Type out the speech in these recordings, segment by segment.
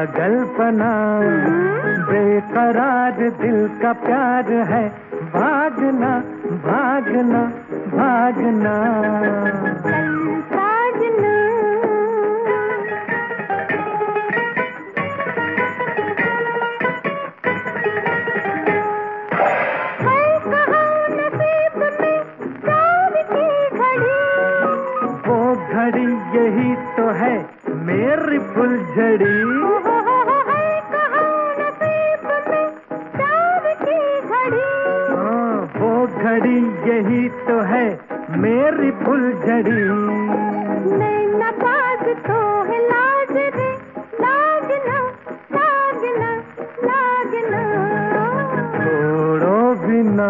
पागलपना बेकरार दिल का प्यार है, भागना भागना भागना। वो घड़ी यही तो है मेरी फुलझड़ी। घड़ी यही तो है मेरी फुलझड़ी। नैना बाज तो है लाज रे, लागना लागना लागना। छोड़ो बिना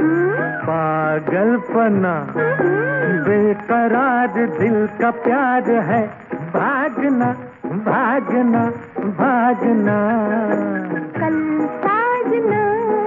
पागलपना बेकरार दिल का प्यार है, भागना भागना भागना। कल साजना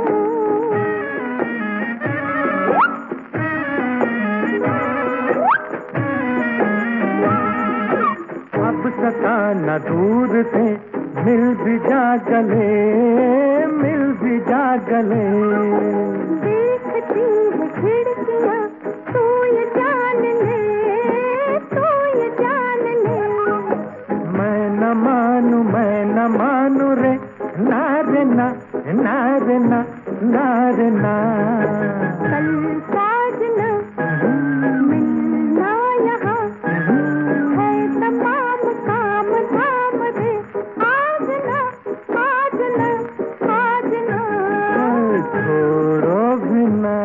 अब सका न दूर से, मिल भी जा गले, मिल भी जा गले। देखती है खिड़कियाँ, तू ये जान ले, तू ये जान ले। मैं न मानू रे, ना रे ना, ना रे ना, ना रे ना। कल साजना मिलना यहाँ है तमाम काम धाम रे, आजना आजना आजना। छोड़ो बिना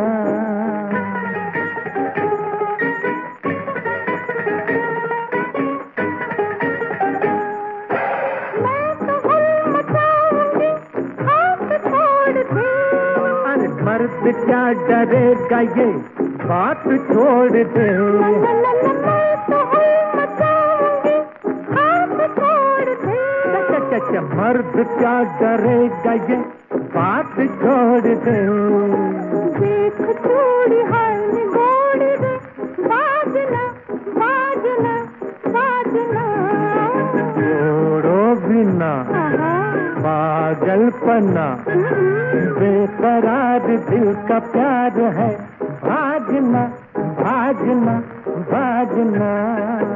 मर्द क्या डरेगा ये बात छोड़ दे। मर्द क्या डरेगा ये बात छोड़ दे। देख चूड़ी हाल गोड़ दे, बाजना बाजना बाजना। छोड़ो बिना पागलपना बेकरार दिल का प्यार है, भागना भागना भागना।